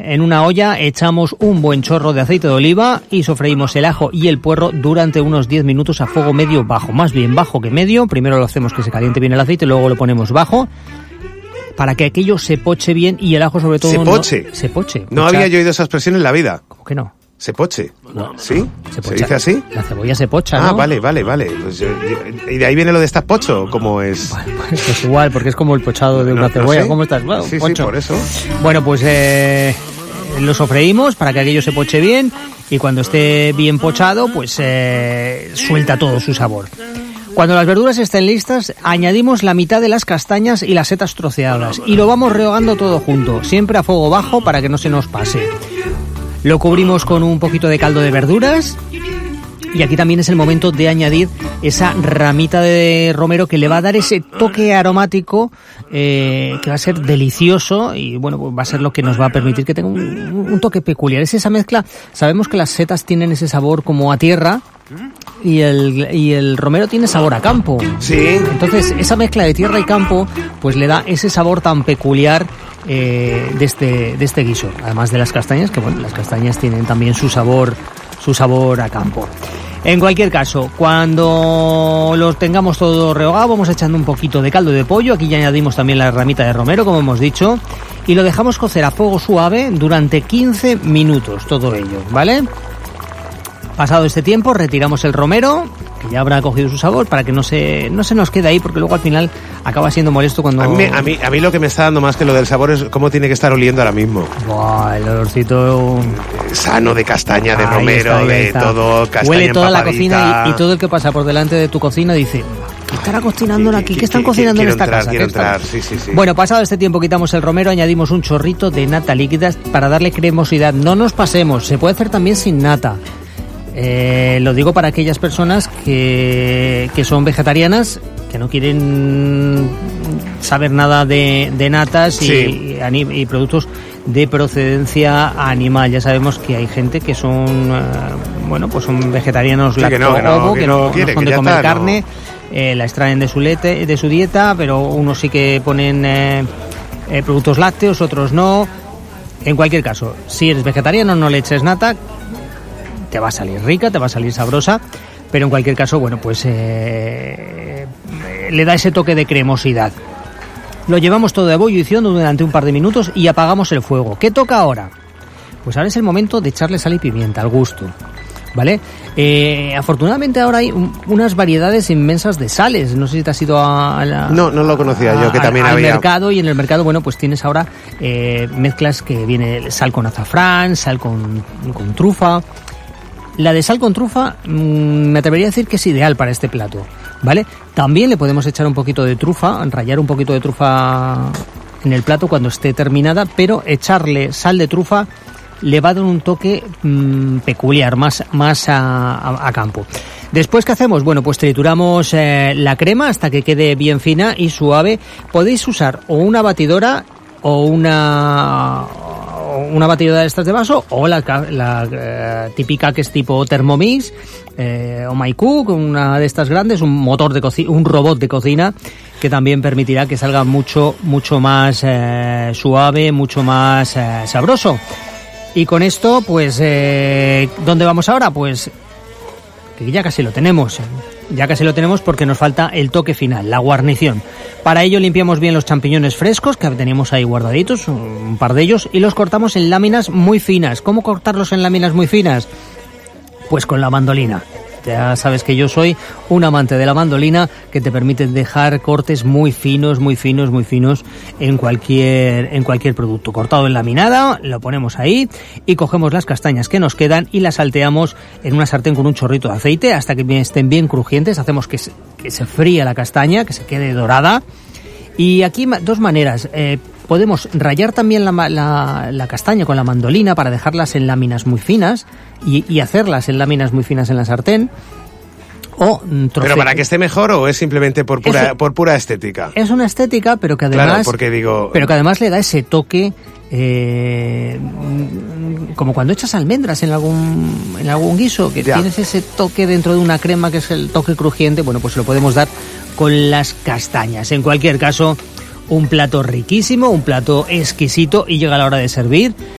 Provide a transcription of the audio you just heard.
En una olla echamos un buen chorro de aceite de oliva y sofreímos el ajo y el puerro durante unos 10 minutos a fuego medio-bajo. Más bien bajo que medio. Primero lo hacemos que se caliente bien el aceite, luego lo ponemos bajo, para que aquello se poche bien y el ajo sobre todo... Se poche. No había yo oído esa expresión en la vida. ¿Cómo que no? Se poche. No. ¿Sí? Se dice así? La cebolla se pocha, ¿no? Ah, vale. Pues ¿y de ahí viene lo de ¿estás pocho? ¿Cómo es? Pues igual, porque es como el pochado de una cebolla. Sé. ¿Cómo estás? Bueno, sí, pocho. por eso. Bueno, pues lo sofreímos para que aquello se poche bien y cuando esté bien pochado, pues suelta todo su sabor. Cuando las verduras estén listas, añadimos la mitad de las castañas y las setas troceadas y lo vamos rehogando todo junto, siempre a fuego bajo para que no se nos pase. Lo cubrimos con un poquito de caldo de verduras y aquí también es el momento de añadir esa ramita de romero que le va a dar ese toque aromático que va a ser delicioso y bueno, pues va a ser lo que nos va a permitir que tenga un toque peculiar. Es esa mezcla, sabemos que las setas tienen ese sabor como a tierra y el romero tiene sabor a campo. Sí. Entonces esa mezcla de tierra y campo pues le da ese sabor tan peculiar de este guiso, además de las castañas, que bueno, las castañas tienen también su sabor a campo. En cualquier caso, cuando los tengamos todo rehogado, vamos echando un poquito de caldo de pollo, aquí ya añadimos también la ramita de romero, como hemos dicho, y lo dejamos cocer a fuego suave durante 15 minutos, todo ello, ¿vale? Pasado este tiempo, retiramos el romero, que ya habrá cogido su sabor, para que no se nos quede ahí, porque luego al final acaba siendo molesto cuando... A mí lo que me está dando más que lo del sabor es cómo tiene que estar oliendo ahora mismo. Buah, el olorcito... Sano de castaña, de romero, ahí está. Todo, castaña huele toda la empapadita. cocina y todo el que pasa por delante de tu cocina dice... ¿Qué estará cocinando aquí? ¿Qué están cocinando en esta casa? Quiero entrar, sí. Bueno, pasado este tiempo quitamos el romero, añadimos un chorrito de nata líquida para darle cremosidad. No nos pasemos, se puede hacer también sin nata. Lo digo para aquellas personas que son vegetarianas, que no quieren saber nada de natas y productos de procedencia animal. Ya sabemos que hay gente que son son vegetarianos que no son de comer carne, la extraen de su dieta, pero unos sí que ponen productos lácteos, otros no. En cualquier caso, si eres vegetariano, no le eches nata. Te va a salir rica, te va a salir sabrosa, pero en cualquier caso, bueno, pues le da ese toque de cremosidad. Lo llevamos todo a ebullición durante un par de minutos y apagamos el fuego. ¿Qué toca ahora? Pues ahora es el momento de echarle sal y pimienta al gusto, ¿vale? Afortunadamente ahora hay unas variedades inmensas de sales. No sé si te has ido No lo conocía yo, que también al había... mercado, y en el mercado, bueno, pues tienes ahora mezclas que viene sal con azafrán, sal con trufa. La de sal con trufa me atrevería a decir que es ideal para este plato, ¿vale? También le podemos echar un poquito de trufa, rallar un poquito de trufa en el plato cuando esté terminada, pero echarle sal de trufa le va a dar un toque peculiar, más a campo. Después, ¿qué hacemos? Bueno, pues trituramos la crema hasta que quede bien fina y suave. Podéis usar o una batidora o una batidora de estas de vaso, o la típica que es tipo Thermomix o MyCook, una de estas grandes, un motor de cocina, un robot de cocina, que también permitirá que salga mucho más suave, mucho más sabroso. Y con esto, pues, ¿dónde vamos ahora? Pues que ya casi lo tenemos. Ya casi lo tenemos porque nos falta el toque final, la guarnición. Para ello limpiamos bien los champiñones frescos que tenemos ahí guardaditos, un par de ellos, y los cortamos en láminas muy finas. ¿Cómo cortarlos en láminas muy finas? Pues con la mandolina. Ya sabes que yo soy un amante de la mandolina, que te permite dejar cortes muy finos en cualquier producto. Cortado en laminada, lo ponemos ahí y cogemos las castañas que nos quedan y las salteamos en una sartén con un chorrito de aceite hasta que estén bien crujientes. Hacemos que se fría la castaña, que se quede dorada. Y aquí dos maneras. Podemos rallar también la castaña con la mandolina para dejarlas en láminas muy finas y hacerlas en láminas muy finas en la sartén. ¿Pero para que esté mejor o es simplemente por pura estética? Es una estética, pero que además, que además le da ese toque, como cuando echas almendras en algún guiso, que tienes ese toque dentro de una crema que es el toque crujiente. Bueno, pues lo podemos dar con las castañas. En cualquier caso, un plato riquísimo, un plato exquisito, y llega la hora de servir.